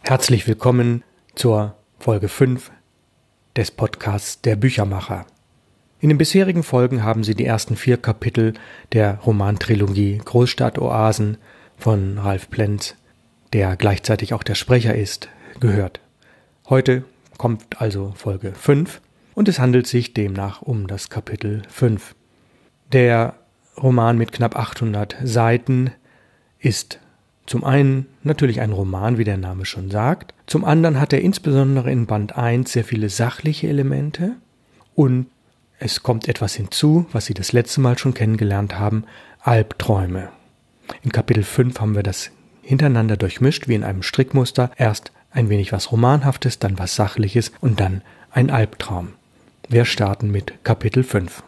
Herzlich willkommen zur Folge 5 des Podcasts Der Büchermacher. In den bisherigen Folgen haben Sie die ersten 4 Kapitel der Romantrilogie Großstadtoasen von Ralf Plenz, der gleichzeitig auch der Sprecher ist, gehört. Heute kommt also Folge 5 und es handelt sich demnach um das Kapitel 5. Der Roman mit knapp 800 Seiten ist zum einen natürlich ein Roman, wie der Name schon sagt. Zum anderen hat er insbesondere in Band 1 sehr viele sachliche Elemente und es kommt etwas hinzu, was Sie das letzte Mal schon kennengelernt haben, Albträume. In Kapitel 5 haben wir das hintereinander durchmischt, wie in einem Strickmuster. Erst ein wenig was Romanhaftes, dann was Sachliches und dann ein Albtraum. Wir starten mit Kapitel 5.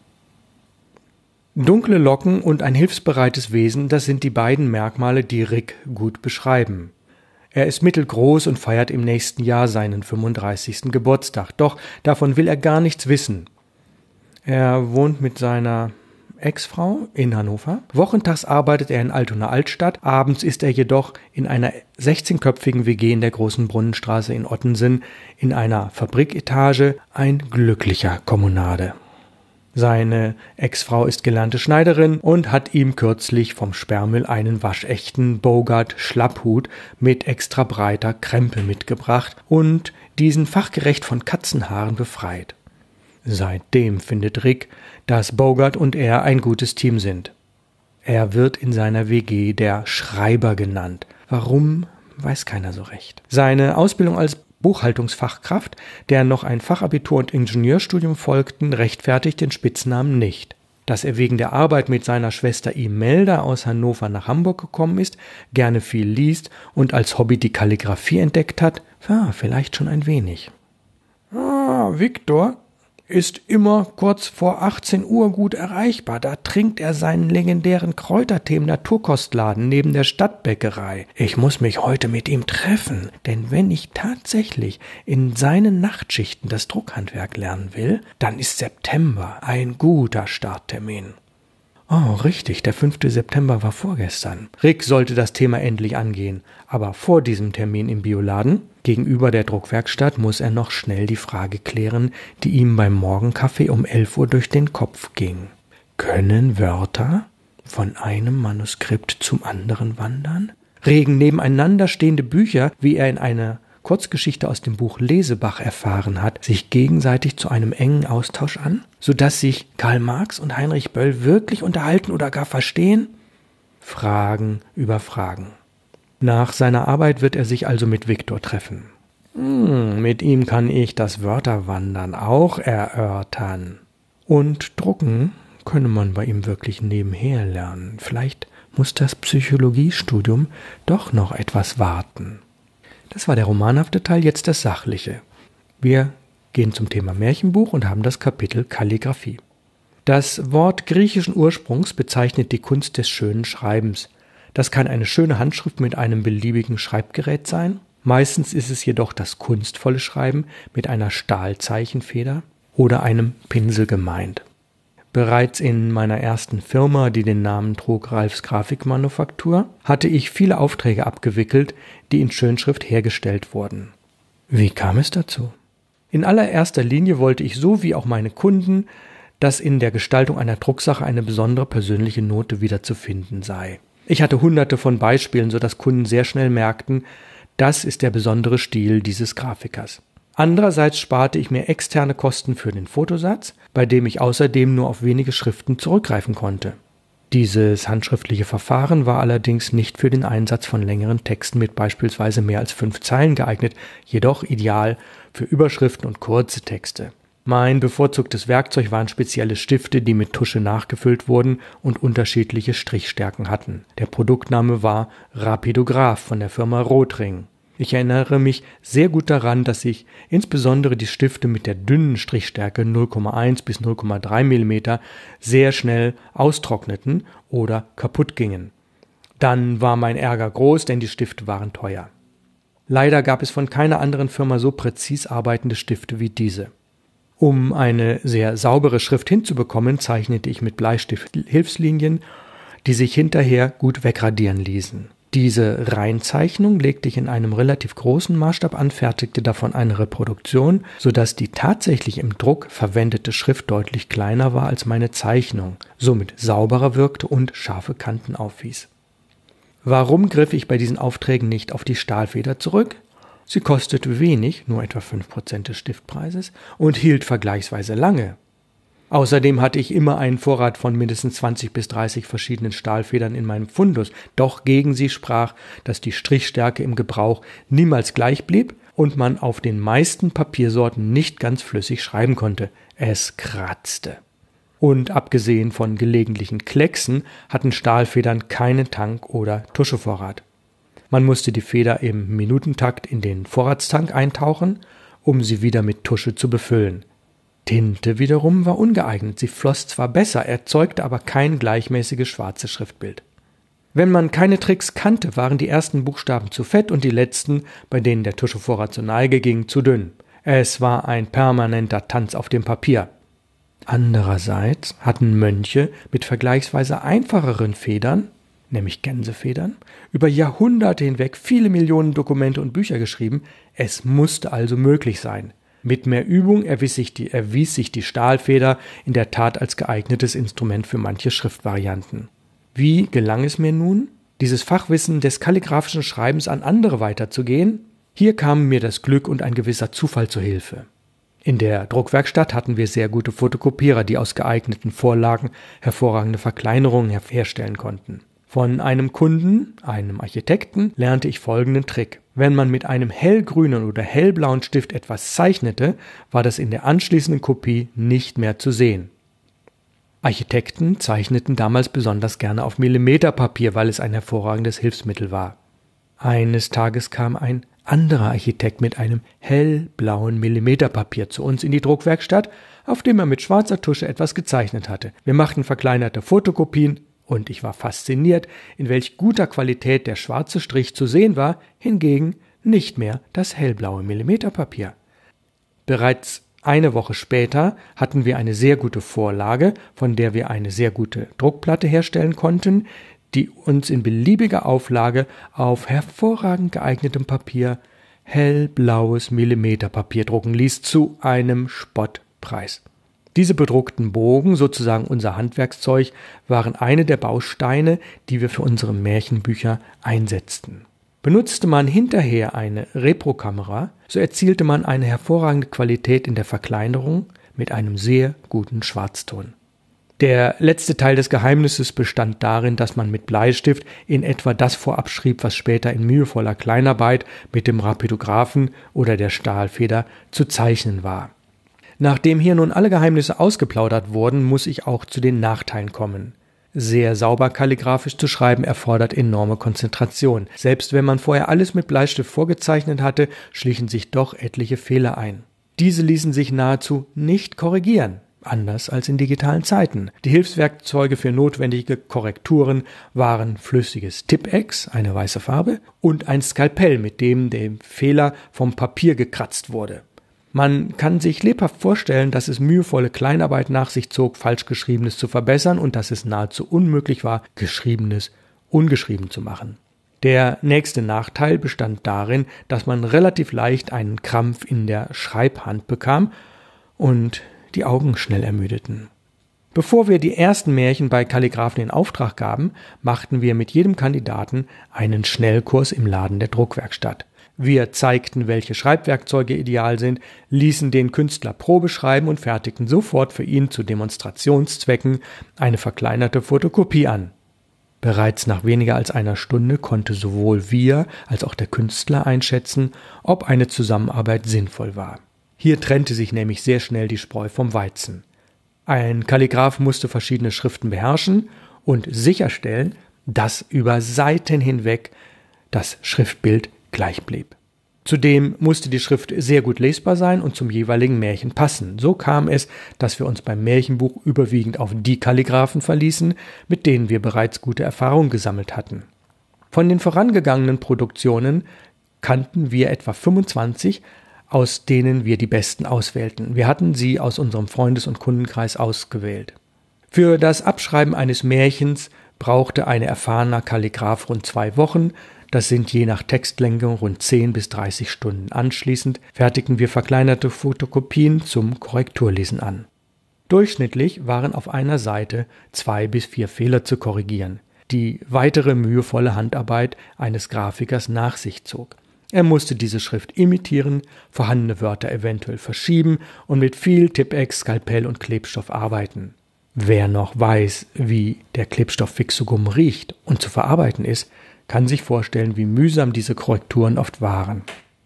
Dunkle Locken und ein hilfsbereites Wesen, das sind die beiden Merkmale, die Rick gut beschreiben. Er ist mittelgroß und feiert im nächsten Jahr seinen 35. Geburtstag, doch davon will er gar nichts wissen. Er wohnt mit seiner Ex-Frau in Hannover. Wochentags arbeitet er in Altona Altstadt, abends ist er jedoch in einer 16-köpfigen WG in der Großen Brunnenstraße in Ottensen in einer Fabriketage ein glücklicher Kommunade. Seine Ex-Frau ist gelernte Schneiderin und hat ihm kürzlich vom Sperrmüll einen waschechten Bogart-Schlapphut mit extra breiter Krempe mitgebracht und diesen fachgerecht von Katzenhaaren befreit. Seitdem findet Rick, dass Bogart und er ein gutes Team sind. Er wird in seiner WG der Schreiber genannt. Warum, weiß keiner so recht. Seine Ausbildung als Buchhaltungsfachkraft, der noch ein Fachabitur und Ingenieurstudium folgten, rechtfertigt den Spitznamen nicht. Dass er wegen der Arbeit mit seiner Schwester Imelda aus Hannover nach Hamburg gekommen ist, gerne viel liest und als Hobby die Kalligraphie entdeckt hat, vielleicht schon ein wenig. Viktor ist immer kurz vor 18 Uhr gut erreichbar. Da trinkt er seinen legendären Kräutertee im Naturkostladen neben der Stadtbäckerei. Ich muss mich heute mit ihm treffen, denn wenn ich tatsächlich in seinen Nachtschichten das Druckhandwerk lernen will, dann ist September ein guter Starttermin. Oh, richtig, der 5. September war vorgestern. Rick sollte das Thema endlich angehen, aber vor diesem Termin im Bioladen, gegenüber der Druckwerkstatt, muss er noch schnell die Frage klären, die ihm beim Morgenkaffee um 11 Uhr durch den Kopf ging. Können Wörter von einem Manuskript zum anderen wandern? Regen nebeneinander stehende Bücher, wie er in einer Kurzgeschichte aus dem Buch Lesebach erfahren hat, sich gegenseitig zu einem engen Austausch an, sodass sich Karl Marx und Heinrich Böll wirklich unterhalten oder gar verstehen? Fragen über Fragen. Nach seiner Arbeit wird er sich also mit Viktor treffen. Mit ihm kann ich das Wörterwandern auch erörtern. Und drucken könne man bei ihm wirklich nebenher lernen. Vielleicht muss das Psychologiestudium doch noch etwas warten. Das war der romanhafte Teil, jetzt das Sachliche. Wir gehen zum Thema Märchenbuch und haben das Kapitel Kalligraphie. Das Wort griechischen Ursprungs bezeichnet die Kunst des schönen Schreibens. Das kann eine schöne Handschrift mit einem beliebigen Schreibgerät sein. Meistens ist es jedoch das kunstvolle Schreiben mit einer Stahlzeichenfeder oder einem Pinsel gemeint. Bereits in meiner ersten Firma, die den Namen trug Ralfs Grafikmanufaktur, hatte ich viele Aufträge abgewickelt, die in Schönschrift hergestellt wurden. Wie kam es dazu? In allererster Linie wollte ich so wie auch meine Kunden, dass in der Gestaltung einer Drucksache eine besondere persönliche Note wiederzufinden sei. Ich hatte hunderte von Beispielen, sodass Kunden sehr schnell merkten, das ist der besondere Stil dieses Grafikers. Andererseits sparte ich mir externe Kosten für den Fotosatz, bei dem ich außerdem nur auf wenige Schriften zurückgreifen konnte. Dieses handschriftliche Verfahren war allerdings nicht für den Einsatz von längeren Texten mit beispielsweise mehr als 5 Zeilen geeignet, jedoch ideal für Überschriften und kurze Texte. Mein bevorzugtes Werkzeug waren spezielle Stifte, die mit Tusche nachgefüllt wurden und unterschiedliche Strichstärken hatten. Der Produktname war Rapidograph von der Firma Rotring. Ich erinnere mich sehr gut daran, dass sich insbesondere die Stifte mit der dünnen Strichstärke 0,1 bis 0,3 mm sehr schnell austrockneten oder kaputt gingen. Dann war mein Ärger groß, denn die Stifte waren teuer. Leider gab es von keiner anderen Firma so präzis arbeitende Stifte wie diese. Um eine sehr saubere Schrift hinzubekommen, zeichnete ich mit Bleistift Hilfslinien, die sich hinterher gut wegradieren ließen. Diese Reinzeichnung legte ich in einem relativ großen Maßstab an, fertigte davon eine Reproduktion, sodass die tatsächlich im Druck verwendete Schrift deutlich kleiner war als meine Zeichnung, somit sauberer wirkte und scharfe Kanten aufwies. Warum griff ich bei diesen Aufträgen nicht auf die Stahlfeder zurück? Sie kostete wenig, nur etwa 5% des Stiftpreises, und hielt vergleichsweise lange. Außerdem hatte ich immer einen Vorrat von mindestens 20 bis 30 verschiedenen Stahlfedern in meinem Fundus, doch gegen sie sprach, dass die Strichstärke im Gebrauch niemals gleich blieb und man auf den meisten Papiersorten nicht ganz flüssig schreiben konnte. Es kratzte. Und abgesehen von gelegentlichen Klecksen hatten Stahlfedern keinen Tank- oder Tuschevorrat. Man musste die Feder im Minutentakt in den Vorratstank eintauchen, um sie wieder mit Tusche zu befüllen. Tinte wiederum war ungeeignet, sie floss zwar besser, erzeugte aber kein gleichmäßiges schwarzes Schriftbild. Wenn man keine Tricks kannte, waren die ersten Buchstaben zu fett und die letzten, bei denen der Tuschevorrat zur Neige ging, zu dünn. Es war ein permanenter Tanz auf dem Papier. Andererseits hatten Mönche mit vergleichsweise einfacheren Federn, nämlich Gänsefedern, über Jahrhunderte hinweg viele Millionen Dokumente und Bücher geschrieben. Es musste also möglich sein. Mit mehr Übung erwies sich die Stahlfeder in der Tat als geeignetes Instrument für manche Schriftvarianten. Wie gelang es mir nun, dieses Fachwissen des kalligraphischen Schreibens an andere weiterzugehen? Hier kamen mir das Glück und ein gewisser Zufall zu Hilfe. In der Druckwerkstatt hatten wir sehr gute Fotokopierer, die aus geeigneten Vorlagen hervorragende Verkleinerungen herstellen konnten. Von einem Kunden, einem Architekten, lernte ich folgenden Trick. Wenn man mit einem hellgrünen oder hellblauen Stift etwas zeichnete, war das in der anschließenden Kopie nicht mehr zu sehen. Architekten zeichneten damals besonders gerne auf Millimeterpapier, weil es ein hervorragendes Hilfsmittel war. Eines Tages kam ein anderer Architekt mit einem hellblauen Millimeterpapier zu uns in die Druckwerkstatt, auf dem er mit schwarzer Tusche etwas gezeichnet hatte. Wir machten verkleinerte Fotokopien, und ich war fasziniert, in welch guter Qualität der schwarze Strich zu sehen war, hingegen nicht mehr das hellblaue Millimeterpapier. Bereits eine Woche später hatten wir eine sehr gute Vorlage, von der wir eine sehr gute Druckplatte herstellen konnten, die uns in beliebiger Auflage auf hervorragend geeignetem Papier hellblaues Millimeterpapier drucken ließ, zu einem Spottpreis. Diese bedruckten Bogen, sozusagen unser Handwerkszeug, waren eine der Bausteine, die wir für unsere Märchenbücher einsetzten. Benutzte man hinterher eine Reprokamera, so erzielte man eine hervorragende Qualität in der Verkleinerung mit einem sehr guten Schwarzton. Der letzte Teil des Geheimnisses bestand darin, dass man mit Bleistift in etwa das vorab schrieb, was später in mühevoller Kleinarbeit mit dem Rapidographen oder der Stahlfeder zu zeichnen war. Nachdem hier nun alle Geheimnisse ausgeplaudert wurden, muss ich auch zu den Nachteilen kommen. Sehr sauber kalligraphisch zu schreiben erfordert enorme Konzentration. Selbst wenn man vorher alles mit Bleistift vorgezeichnet hatte, schlichen sich doch etliche Fehler ein. Diese ließen sich nahezu nicht korrigieren, anders als in digitalen Zeiten. Die Hilfswerkzeuge für notwendige Korrekturen waren flüssiges Tippex, eine weiße Farbe, und ein Skalpell, mit dem der Fehler vom Papier gekratzt wurde. Man kann sich lebhaft vorstellen, dass es mühevolle Kleinarbeit nach sich zog, falsch Geschriebenes zu verbessern und dass es nahezu unmöglich war, Geschriebenes ungeschrieben zu machen. Der nächste Nachteil bestand darin, dass man relativ leicht einen Krampf in der Schreibhand bekam und die Augen schnell ermüdeten. Bevor wir die ersten Märchen bei Kalligraphen in Auftrag gaben, machten wir mit jedem Kandidaten einen Schnellkurs im Laden der Druckwerkstatt. Wir zeigten, welche Schreibwerkzeuge ideal sind, ließen den Künstler Probe schreiben und fertigten sofort für ihn zu Demonstrationszwecken eine verkleinerte Fotokopie an. Bereits nach weniger als einer Stunde konnte sowohl wir als auch der Künstler einschätzen, ob eine Zusammenarbeit sinnvoll war. Hier trennte sich nämlich sehr schnell die Spreu vom Weizen. Ein Kalligraph musste verschiedene Schriften beherrschen und sicherstellen, dass über Seiten hinweg das Schriftbild gleich blieb. Zudem musste die Schrift sehr gut lesbar sein und zum jeweiligen Märchen passen. So kam es, dass wir uns beim Märchenbuch überwiegend auf die Kalligraphen verließen, mit denen wir bereits gute Erfahrungen gesammelt hatten. Von den vorangegangenen Produktionen kannten wir etwa 25, aus denen wir die besten auswählten. Wir hatten sie aus unserem Freundes- und Kundenkreis ausgewählt. Für das Abschreiben eines Märchens brauchte ein erfahrener Kalligraph rund 2 Wochen. Das sind je nach Textlänge rund 10 bis 30 Stunden. Anschließend fertigten wir verkleinerte Fotokopien zum Korrekturlesen an. Durchschnittlich waren auf einer Seite 2 bis 4 Fehler zu korrigieren, die weitere mühevolle Handarbeit eines Grafikers nach sich zog. Er musste diese Schrift imitieren, vorhandene Wörter eventuell verschieben und mit viel Tippex, Skalpell und Klebstoff arbeiten. Wer noch weiß, wie der Klebstoff Fixogum riecht und zu verarbeiten ist, kann sich vorstellen, wie mühsam diese Korrekturen oft waren.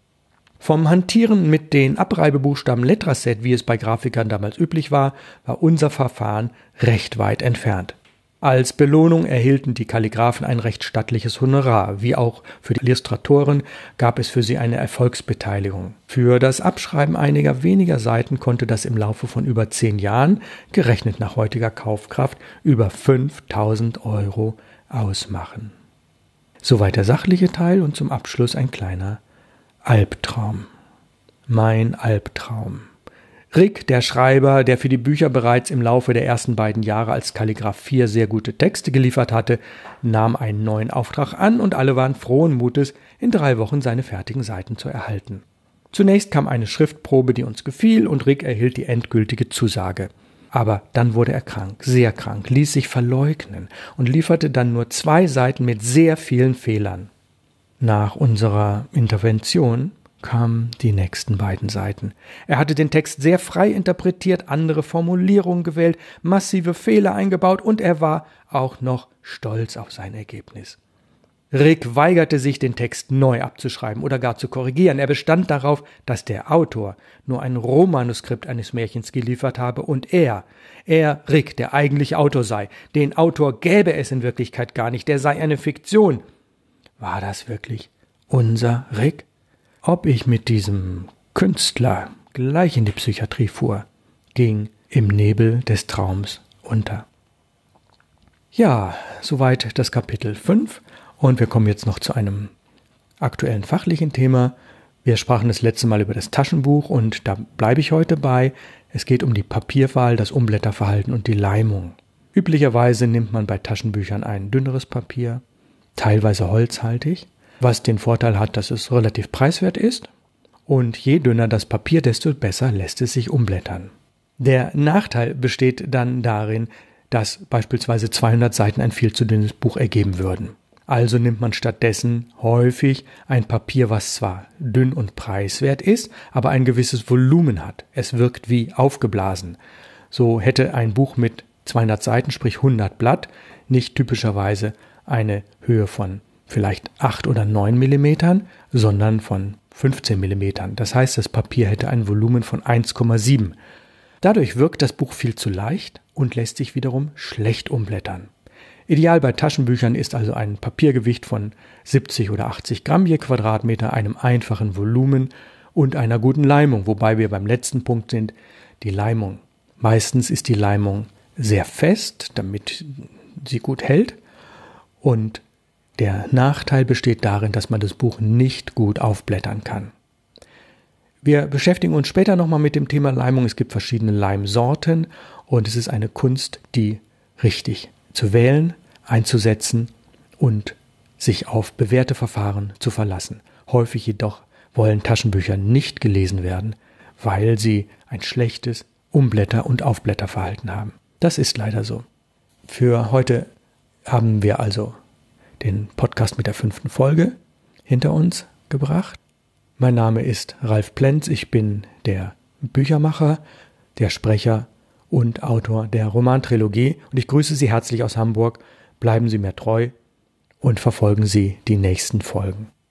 Vom Hantieren mit den Abreibebuchstaben Letraset, wie es bei Grafikern damals üblich war unser Verfahren recht weit entfernt. Als Belohnung erhielten die Kalligraphen ein recht stattliches Honorar, wie auch für die Illustratoren gab es für sie eine Erfolgsbeteiligung. Für das Abschreiben einiger weniger Seiten konnte das im Laufe von über 10 Jahren, gerechnet nach heutiger Kaufkraft, über 5.000 € ausmachen. Soweit der sachliche Teil und zum Abschluss ein kleiner Albtraum. Mein Albtraum. Rick, der Schreiber, der für die Bücher bereits im Laufe der ersten beiden Jahre als Kalligraph 4 sehr gute Texte geliefert hatte, nahm einen neuen Auftrag an und alle waren frohen Mutes, in 3 Wochen seine fertigen Seiten zu erhalten. Zunächst kam eine Schriftprobe, die uns gefiel, und Rick erhielt die endgültige Zusage. Aber dann wurde er krank, sehr krank, ließ sich verleugnen und lieferte dann nur 2 Seiten mit sehr vielen Fehlern. Nach unserer Intervention kamen die nächsten beiden Seiten. Er hatte den Text sehr frei interpretiert, andere Formulierungen gewählt, massive Fehler eingebaut und er war auch noch stolz auf sein Ergebnis. Rick weigerte sich, den Text neu abzuschreiben oder gar zu korrigieren. Er bestand darauf, dass der Autor nur ein Rohmanuskript eines Märchens geliefert habe und er, Rick, der eigentliche Autor sei. Den Autor gäbe es in Wirklichkeit gar nicht, der sei eine Fiktion. War das wirklich unser Rick? Ob ich mit diesem Künstler gleich in die Psychiatrie fuhr, ging im Nebel des Traums unter. Ja, soweit das Kapitel 5. Und wir kommen jetzt noch zu einem aktuellen fachlichen Thema. Wir sprachen das letzte Mal über das Taschenbuch und da bleibe ich heute bei. Es geht um die Papierwahl, das Umblätterverhalten und die Leimung. Üblicherweise nimmt man bei Taschenbüchern ein dünneres Papier, teilweise holzhaltig, was den Vorteil hat, dass es relativ preiswert ist. Und je dünner das Papier, desto besser lässt es sich umblättern. Der Nachteil besteht dann darin, dass beispielsweise 200 Seiten ein viel zu dünnes Buch ergeben würden. Also nimmt man stattdessen häufig ein Papier, was zwar dünn und preiswert ist, aber ein gewisses Volumen hat. Es wirkt wie aufgeblasen. So hätte ein Buch mit 200 Seiten, sprich 100 Blatt, nicht typischerweise eine Höhe von vielleicht 8 oder 9 Millimetern, sondern von 15 Millimetern. Das heißt, das Papier hätte ein Volumen von 1,7. Dadurch wirkt das Buch viel zu leicht und lässt sich wiederum schlecht umblättern. Ideal bei Taschenbüchern ist also ein Papiergewicht von 70 oder 80 Gramm je Quadratmeter, einem einfachen Volumen und einer guten Leimung, wobei wir beim letzten Punkt sind, die Leimung. Meistens ist die Leimung sehr fest, damit sie gut hält, und der Nachteil besteht darin, dass man das Buch nicht gut aufblättern kann. Wir beschäftigen uns später nochmal mit dem Thema Leimung. Es gibt verschiedene Leimsorten und es ist eine Kunst, die richtig zu wählen, einzusetzen und sich auf bewährte Verfahren zu verlassen. Häufig jedoch wollen Taschenbücher nicht gelesen werden, weil sie ein schlechtes Umblätter- und Aufblätterverhalten haben. Das ist leider so. Für heute haben wir also den Podcast mit der 5. Folge hinter uns gebracht. Mein Name ist Ralf Plenz, ich bin der Büchermacher, der Sprecher und Autor der Romantrilogie und ich grüße Sie herzlich aus Hamburg. Bleiben Sie mir treu und verfolgen Sie die nächsten Folgen.